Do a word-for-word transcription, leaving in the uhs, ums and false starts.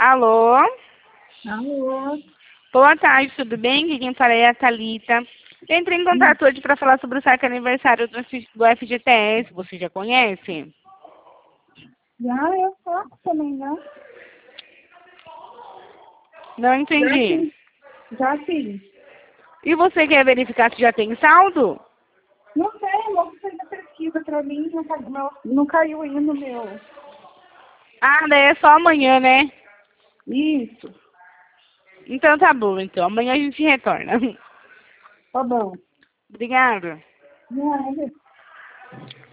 Alô? Alô? Boa tarde, tudo bem? Aqui quem fala é a Thalita. Eu entrei em contato hoje para falar sobre o saque aniversário do F- do F G T S. Você já conhece? Já eu faço também, né? Não Já entendi. sim. Já sim. E você quer verificar se já tem saldo? Não sei, não sei da pesquisa pra mim, não, ca- não, não caiu ainda no meu. Ah, daí é só amanhã, né? Isso, Então tá bom, então. Amanhã a gente retorna. tá bom. Obrigada. Não,